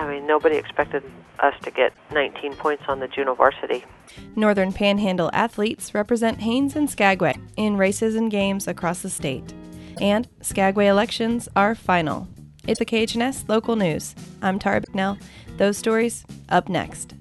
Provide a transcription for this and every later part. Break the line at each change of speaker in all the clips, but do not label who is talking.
I mean, nobody expected us to get 19 points on the Juneau varsity.
Northern Panhandle athletes represent Haines and Skagway in races and games across the state. And Skagway elections are final. It's the KHNS Local News. I'm Tara Bicknell. Those stories up next.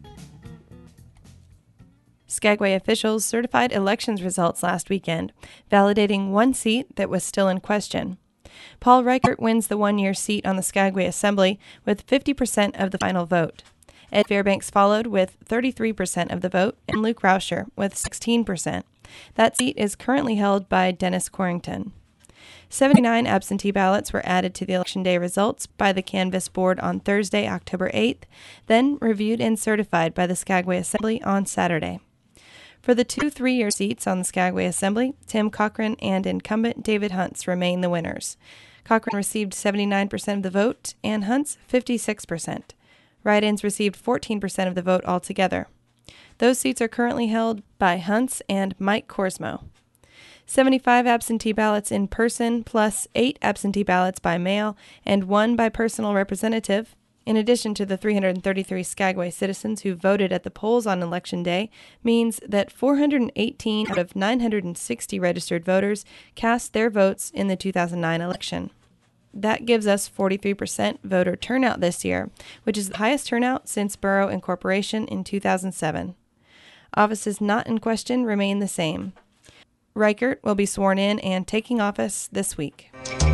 Skagway officials certified elections results last weekend, validating one seat that was still in question. Paul Reichert wins the one-year seat on the Skagway Assembly with 50% of the final vote. Ed Fairbanks followed with 33% of the vote, and Luke Rauscher with 16%. That seat is currently held by Dennis Corrington. 79 absentee ballots were added to the Election Day results by the Canvass Board on Thursday, October 8th, then reviewed and certified by the Skagway Assembly on Saturday. For the 2 3-year seats on the Skagway Assembly, Tim Cochran and incumbent David Huntz remain the winners. Cochran received 79% of the vote and Huntz 56%. Write-ins received 14% of the vote altogether. Those seats are currently held by Huntz and Mike Korsmo. 75 absentee ballots in person, plus 8 absentee ballots by mail and 1 by personal representative, in addition to the 333 Skagway citizens who voted at the polls on Election Day, means that 418 out of 960 registered voters cast their votes in the 2009 election. That gives us 43% voter turnout this year, which is the highest turnout since borough incorporation in 2007. Offices not in question remain the same. Reichert will be sworn in and taking office this week.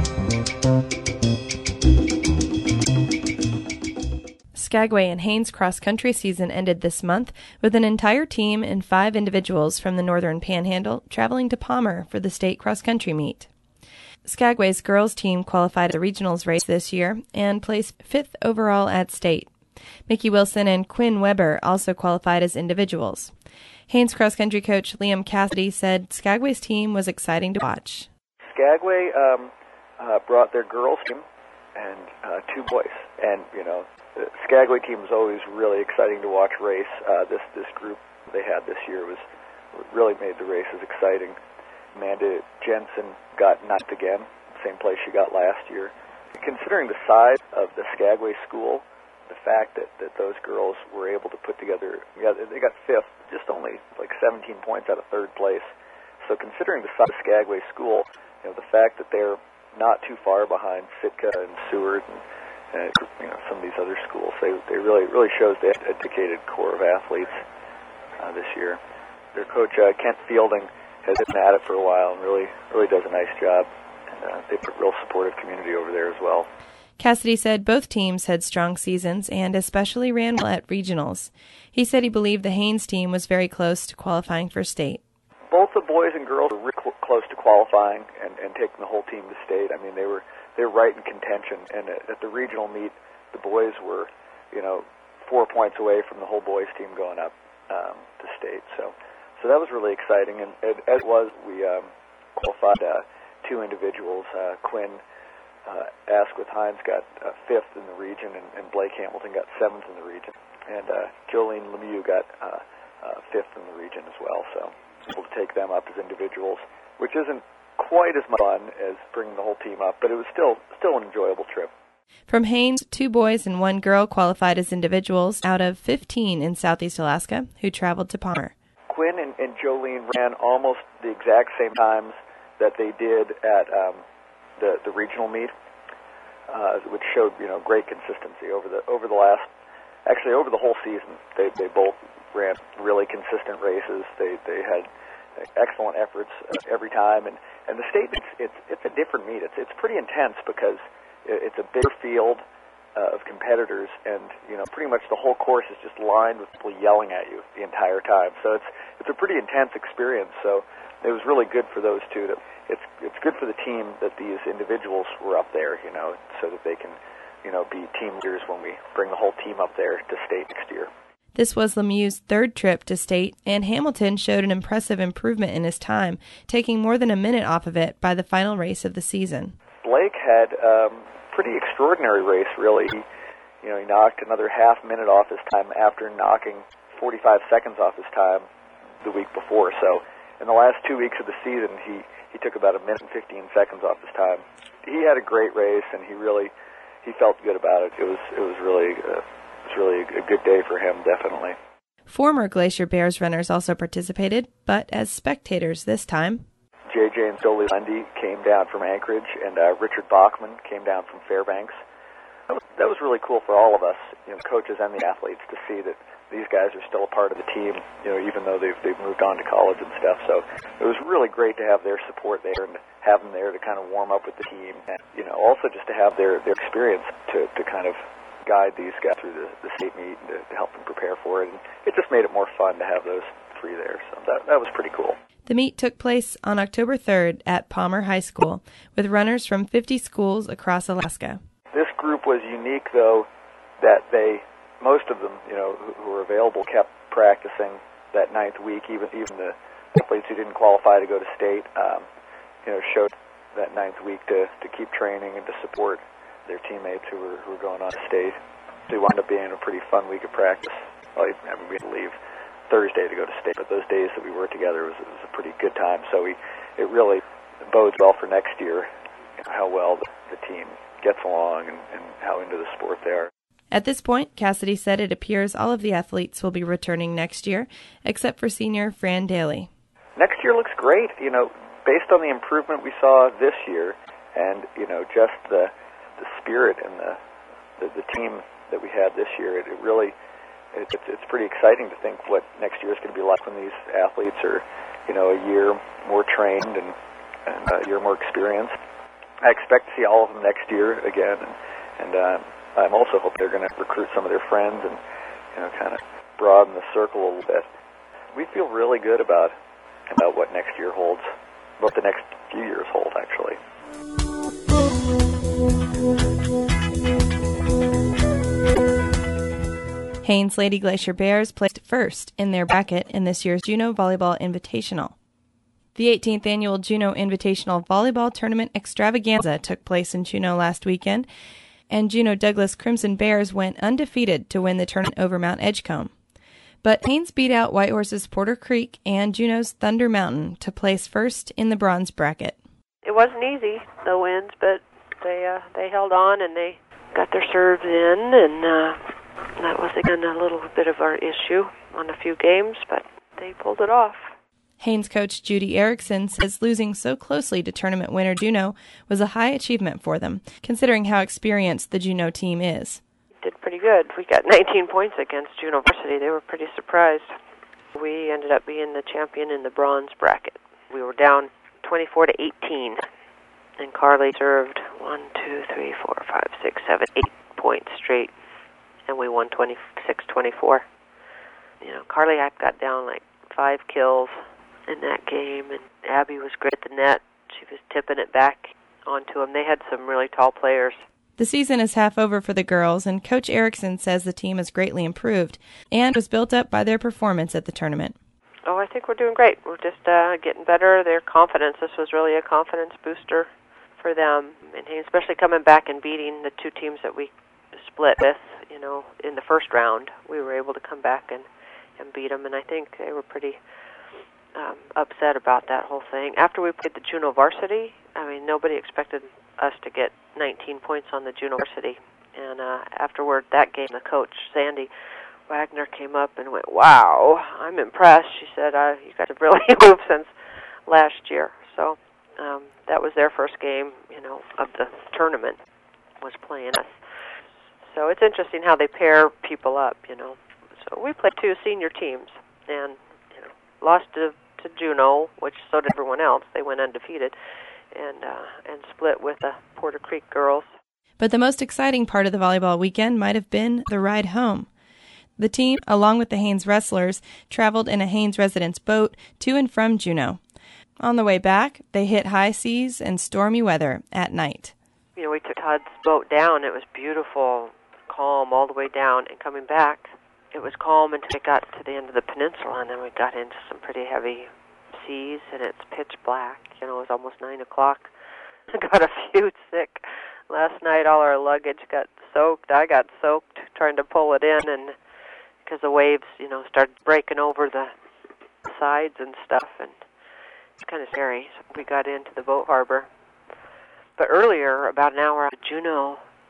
Skagway and Haines cross-country season ended this month with an entire team and 5 individuals from the Northern Panhandle traveling to Palmer for the state cross-country meet. Skagway's girls team qualified at the regionals race this year and placed 5th overall at state. Mickey Wilson and Quinn Weber also qualified as individuals. Haines cross-country coach Liam Cassidy said Skagway's team was exciting to watch.
Skagway brought their girls team and 2 boys. And, the Skagway team was always really exciting to watch race. This group they had this year really made the races exciting. Amanda Jensen got 9th again, same place she got last year. Considering the size of the Skagway school, the fact that those girls were able to put together, they got 5th, just only like 17 points out of 3rd place. So considering the size of Skagway school, the fact that they're not too far behind Sitka and Seward and some of these other schools, they really shows they have a dedicated core of athletes this year. Their coach Kent Fielding has been at it for a while and really does a nice job. And they've a real supportive community over there as well.
Cassidy said both teams had strong seasons and especially ran well at regionals. He said he believed the Haines team was very close to qualifying for state.
Both the boys and girls were really close to qualifying and taking the whole team to state. I mean, they were right in contention. And at the regional meet, the boys were, 4 points away from the whole boys team going up to state. So that was really exciting. And as it was, we qualified 2 individuals. Quinn Asquith Hines got 5th in the region, and Blake Hamilton got 7th in the region. And Jolene Lemieux got 5th in the region as well. So able to take them up as individuals, which isn't quite as much fun as bringing the whole team up, but it was still an enjoyable trip.
From Haines, 2 boys and 1 girl qualified as individuals out of 15 in Southeast Alaska who traveled to Palmer.
Quinn and Jolene ran almost the exact same times that they did at the regional meet, which showed great consistency over the whole season. They both ran really consistent races. They had excellent efforts every time, and the state it's a different meet. It's pretty intense because it's a bigger field of competitors, and pretty much the whole course is just lined with people yelling at you the entire time. So it's a pretty intense experience. So it was really good for those two. It's good for the team that these individuals were up there, so that they can be team leaders when we bring the whole team up there to state next year.
This was Lemieux's 3rd trip to state, and Hamilton showed an impressive improvement in his time, taking more than a minute off of it by the final race of the season.
Blake had a pretty extraordinary race, really. He knocked another half minute off his time after knocking 45 seconds off his time the week before. So in the last 2 weeks of the season, he took about a minute and 15 seconds off his time. He had a great race, and he really he felt good about it. It was really a good day for him, definitely.
Former Glacier Bears runners also participated, but as spectators this time.
J.J. and Dolly Lundy came down from Anchorage, and Richard Bachman came down from Fairbanks. That was really cool for all of us, coaches and the athletes, to see that these guys are still a part of the team, even though they've moved on to college and stuff. So it was really great to have their support there and have them there to kind of warm up with the team, and also just to have their experience to kind of guide these guys through the state meet and to help them prepare for it. And it just made it more fun to have those three there. So that was pretty cool.
The meet took place on October 3rd at Palmer High School with runners from 50 schools across Alaska.
This group was unique, though, that most of them, who were available, kept practicing that ninth week. Even the athletes who didn't qualify to go to state, showed that ninth week to keep training and to support their teammates who were going on to state. So it wound up being a pretty fun week of practice. Well, we had to leave Thursday to go to state, but those days that we were together was a pretty good time. So it really bodes well for next year, how well the team gets along and how into the sport they are.
At this point, Cassidy said it appears all of the athletes will be returning next year, except for senior Fran Daly.
Next year looks great, based on the improvement we saw this year, and just the spirit and the team that we had this year. It's pretty exciting to think what next year is going to be like when these athletes are, a year more trained and a year more experienced. I expect to see all of them next year again, and I'm also hope they're going to recruit some of their friends and kind of broaden the circle a little bit. We feel really good about what next year holds, what the next few years hold, actually.
Haines Lady Glacier Bears placed first in their bracket in this year's Juneau Volleyball Invitational. The 18th annual Juneau Invitational Volleyball Tournament Extravaganza took place in Juneau last weekend, and Juneau Douglas Crimson Bears went undefeated to win the tournament over Mount Edgecombe. But Haines beat out Whitehorse's Porter Creek and Juneau's Thunder Mountain to place first in the bronze bracket.
It wasn't easy, the wins, but they held on and they got their serves in, and that was again a little bit of our issue on a few games, but they pulled it off.
Haines coach Judy Erickson says losing so closely to tournament winner Juneau was a high achievement for them, considering how experienced the Juneau team is.
Did pretty good. We got 19 points against Juneau Varsity. They were pretty surprised. We ended up being the champion in the bronze bracket. We were down 24-18, and Carly served 8 points straight, and we won 26-24. Carly got down like 5 kills in that game, and Abby was great at the net. She was tipping it back onto them. They had some really tall players.
The season is half over for the girls, and Coach Erickson says the team has greatly improved and was built up by their performance at the tournament.
Oh, I think we're doing great. We're just getting better. Their confidence, this was really a confidence booster for them, and especially coming back and beating the two teams that we split with, in the first round. We were able to come back and beat them, and I think they were pretty upset about that whole thing. After we played the Juneau Varsity, nobody expected us to get 19 points on the Juneau Varsity. And afterward, that game, the coach, Sandy Wagner, came up and went, "Wow, I'm impressed." She said, "You guys have really moved since last year." So that was their first game, of the tournament, was playing us. So it's interesting how they pair people up, So we played 2 senior teams and, lost to Juneau, which so did everyone else. They went undefeated, and split with the Porter Creek girls.
But the most exciting part of the volleyball weekend might have been the ride home. The team, along with the Haines wrestlers, traveled in a Haines residence boat to and from Juneau. On the way back, they hit high seas and stormy weather at night.
We took Todd's boat down. It was beautiful, calm all the way down, and coming back, it was calm until it got to the end of the peninsula, and then we got into some pretty heavy seas, and it's pitch black. It was almost 9 o'clock. I got a few sick. Last night, all our luggage got soaked. I got soaked trying to pull it in, and because the waves, started breaking over the sides and stuff, and it's kind of scary. So we got into the boat harbor. But earlier, about an hour out of Juneau,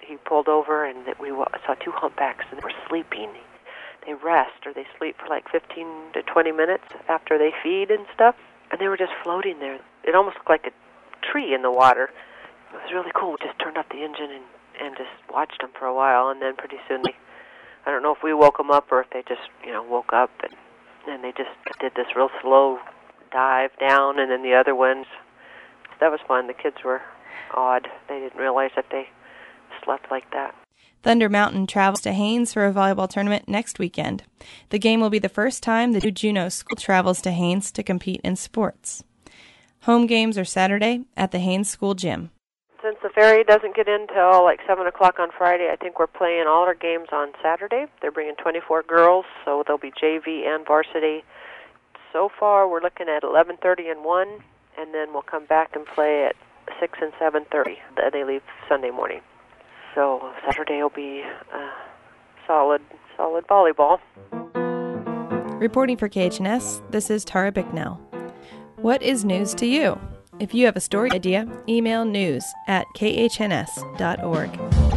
he pulled over, and we saw two humpbacks, and they were sleeping. They rest, or they sleep for like 15 to 20 minutes after they feed and stuff, and they were just floating there. It almost looked like a tree in the water. It was really cool. We just turned up the engine and just watched them for a while, and then pretty soon I don't know if we woke them up or if they just, woke up, and they just did this real slow dive down, and then the other ones. That was fun. The kids were awed. They didn't realize that they slept like that.
Thunder Mountain travels to Haines for a volleyball tournament next weekend. The game will be the first time the new Juneau School travels to Haines to compete in sports. Home games are Saturday at the Haines School Gym.
Since the ferry doesn't get in till like 7 o'clock on Friday, I think we're playing all our games on Saturday. They're bringing 24 girls, so there'll be JV and varsity. So far, we're looking at 11:30 and 1, and then we'll come back and play at 6 and 7:30. They leave Sunday morning. So Saturday will be solid volleyball.
Reporting for KHNS, this is Tara Bicknell. What is news to you? If you have a story idea, email news@khns.org.